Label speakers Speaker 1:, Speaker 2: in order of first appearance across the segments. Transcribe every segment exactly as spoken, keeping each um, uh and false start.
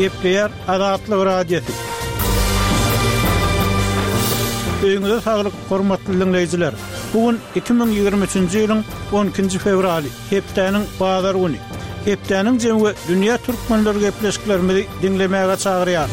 Speaker 1: Gepleyer Azatlyk radiosu. Öňüňizde saglyk, hormatly dinleýijiler. Bugün iki bin ýygrimi üçinji ýylyň on ikinji fevraly, hepdeniň bazar güni. Hepdeniň jemgy dünýä türkmenleri gepleşiklerimizi dinlemäge çagyrýar.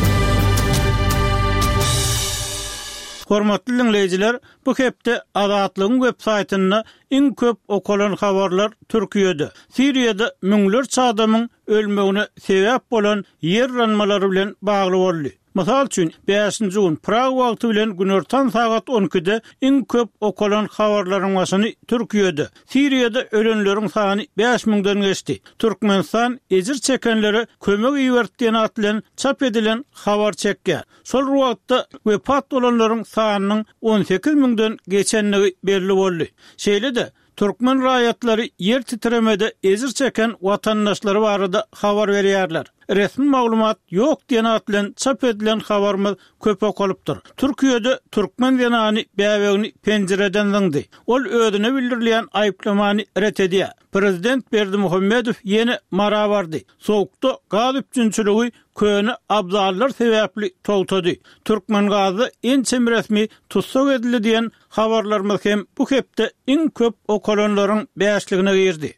Speaker 1: Hormatly dinleýijiler, bu hepde Azatlygyň web saýtyna iň köp okulan habarlar Türkiýede, Siriýede müňlerçe adamyň ölmegine sebäp bolan ýer ranmalary bilen bagly boldy. Mysal üçin, beşinji gün Prag wagty bilen günortan sagat on ikide iň köp okulan habarlaryň başyny Türkiýede, Siriýede ölenleriň sany beş miňden geçdi. Türkmenistan ejir çekenleri kömek iýerdiýän atlan çap edilen habar çekýär. Şol wagtda wepat bolanlaryň sanynyň on sekiz miňden geçenligi belli boldy. Şeýle-de Türkmen raýatlary yer titremede ejir çeken watandaşlary barada habar berýärler. Resmi maglumat ýok diýen atlan çap edilen habarmy köp okulypdyr. Türkiýede türkmen denany bäwegini penjereden zyňdy. Ol özüne bildirilýän aýplamany ret edýär. Prezident Berdimuhammedow ýene mara bardy. Sowukda gaz üçinçiligi köni abzallar sebäpli togtady. Türkmen gazy ençem resmi tutsak edildi diýen habarlarymyz hem bu hepde iň köp okulanlaryň beşligine girdi.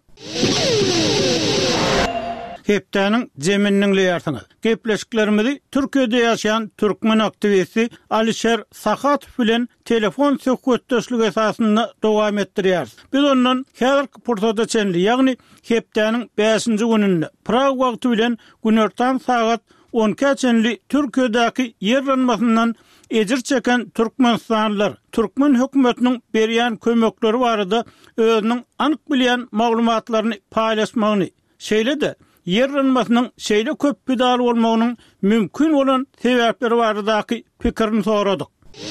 Speaker 1: Hepdeniň jeminiň leýärsiňiz. Gepleşiklerimizi Türkiýede ýaşaýan türkmen aktivisti Alişer Sakatow bilen telefon söhbetdeşligi esasynda dowam etdirýär. Biz ondan häzirki pursatda çenli, ýagny hepdeniň beşinji gününde Prag wagty bilen günortan sagat on iki çenli Türkiýedäki yer ranmasyndan ejir çeken türkmenistanlylar Türkmen hökümetiniň berýän kömekleri barada özüniň anyk bilýän maglumatlaryny paýlaşmagyny, şeýle-de yer ranmasynyň şeýle köp bidal bolmagynyň mümkin bolan sebäpleri baradaky pikirini soradyk.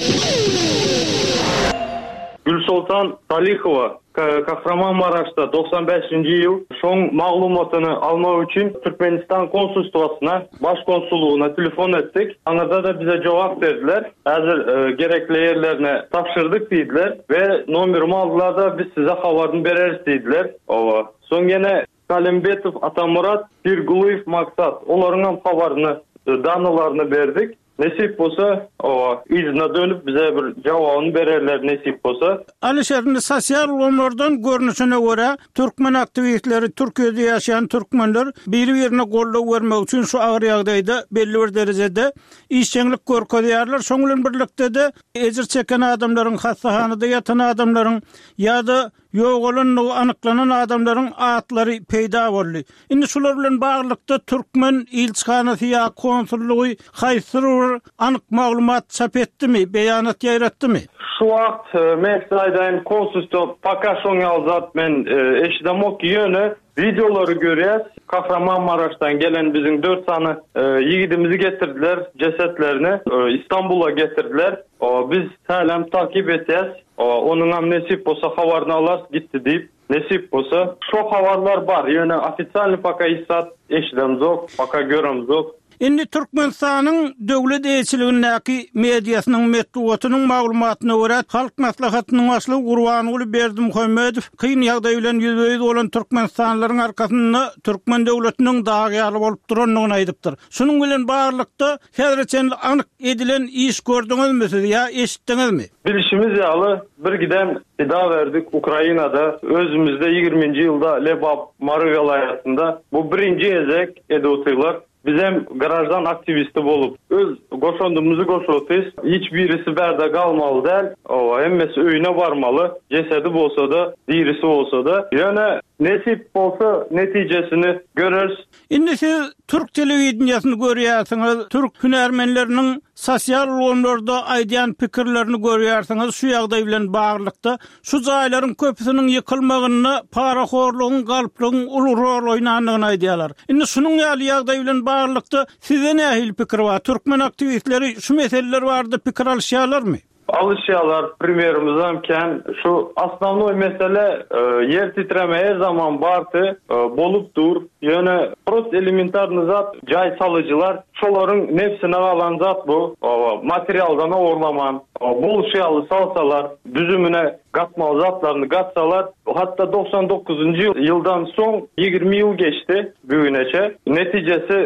Speaker 2: Gülsultan Salihowa Kahramanmaraş'ta doksan beşinji ýyl şoň maglumatyny almak üçin Türkmenistan konsulstwasyna, başkonsulluğuna telefon etdik. Anada da bize jogap berdiler. Hazır e, gerekli yerlerine tapşyrdyk diýdiler we nomerymy aldylar da biz size habarını bereriz diýdiler. Owa. Soň ýene Kalimbetov Atamurat, Pirguluyev Maksat olaryň habaryny, danalaryny berdik. Nesip bolsa, o izne dönüp bize bir jogabyny bererler nesip bolsa.
Speaker 1: Alişer'in sosial ulamlardan görnüşine göre Türkmen aktivistleri Türkiýede ýaşaýan türkmenler bir-birine gollap bermek üçin şu agyr ýagdaýda belli bir derejede işçilik görkezýärler. Şoň bilen birlikde de ejir çeken adamlaryň hastahanada ýatan adamlaryň ýa-da ýogalyny anyklanan adamlaryň atlary peýda boldy. Indi şular bilen baglykda Türkmen ilçihanasy ýa konsullugy haýsyr anyk maglumat çap etdimi, beýanat ýaýratdymy?
Speaker 2: Şu wagt Meksikadan konsulstwa pakaşoň ýalzat men eşidemok ýöne videoları görýäs. Kahramanmaraş'tan gelen bizim dört tane e, yiğidimizi getirdiler, cesetlerini e, İstanbul'a getirdiler. O, biz halen takip etýäs. Onun nesip bolsa habarını alar gitti diýip nesip bolsa şu habarlar bar. Ýöne ofitsialny paka issat eşidemiz ok, paka göremiz ok.
Speaker 1: Indi Türkmenistanyň döwlet eýçiligindäki mediasynyň metduwatynyň maglumatyna görä halk maslahatynyň başlygy Gurbanuly Berdimuhammedow kyn ýagdaý bilen ýüzbeýiz bolan türkmenistanlylaryň arkasynda türkmen döwletiniň dagyary bolup duranlygyny aýdypdyr. Şunuň bilen barlykda häzirçe anyk edilen iş gördüňizmi ýa eşitdiňizmi?
Speaker 2: Bilişimiz ýaly bir giden ida verdik Ukrainada özümizde ýygrimiňji ýylda Lebap Mary welaýatynda bu birinji ezek edýotlar. Biz hem garajdan aktivisti bolup öz goşondumuzu goşotys. Hiç birisi berde kalmalı däl. O hemmesi öýüne barmaly. Jesedi bolsa da, dirisi bolsa da. Ýöne nesip bolsa netijesini göreriz.
Speaker 1: Indi siz Türk telewizionyasını görýärsiňiz, Türk hünärmenleriniň sosial ulamlarda aýdýan pikirlerini görýärsiňiz. Şu ýagdaý bilen baglykda şu jaýlaryň köpüsiniň ýykylmagyna paraxorlugyň, galplygyň uly rol oýnandygyny aýdýarlar. Indi şunuň ýagdaý bilen baglykda size nähil pikir bar? Türkmen aktivistleri şu meseleler barada pikir alýarlarmy?
Speaker 2: Alışyalar primerimizden ken şu aslanlı mesele e, yer titreme her zaman bartı e, bolup dur. Yani prost elementarny zat jay salıcılar şoların nefsine alan zat bu. O, materialdan orlaman, bolşyalı salsalar, düzümüne gatmalı zatlarını gatsalar. Hatta doksan dokuzuncu yıldan son yirmi yıl geçti büyüneçe. Neticesi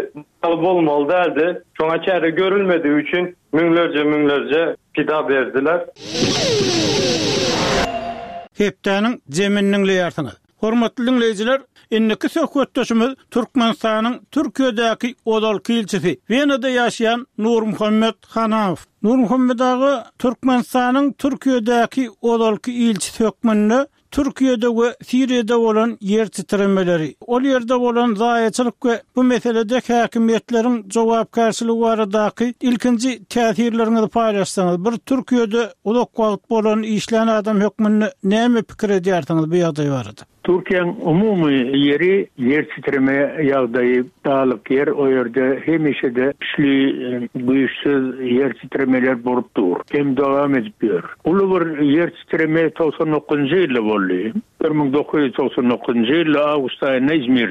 Speaker 2: bolmaly däldi. Şoňa çäre görülmediği üçin müňlerce müňlerce pida berdiler.
Speaker 1: Hepdäniň jeminniň leýärsiňi. Hormatly dinleýijiler, indiki söhbetdeşimiz Türkmenistanyň Türkiýedäki odalky ilçisi, Wenada ýaşaýan Nur Muhammed Hanaw. Nur Muhammed agy Türkmenistanyň Türkiýedäki odalky ilçisi hökmünde Türkiýede we Siriýede bolan ýer titremeleri, ol ýerde bolan zaýaçylyk we bu meselede häkimiýetleriň jogapkärçiligi baradaky ilkinji täsirlerini paýlaşsaňyz, bir Türkiýede ulak wagt bolan işlän adam hökmünde näme pikir edýärsiňiz bu ýagdaý barada?
Speaker 3: Türkiýanyň umumy ýeri yer titreme ýagdaýy dalyk yer, o ýerde hemişe de güçli, güýçsiz yer titremeler bolup dur. Hem dowam edip dur. Ulu bir yer titreme to'qson dokuzunçy ýylda boldy. bir ming dokuz ýüz to'qson dokuzunçy ýyl awgust aýynda İzmir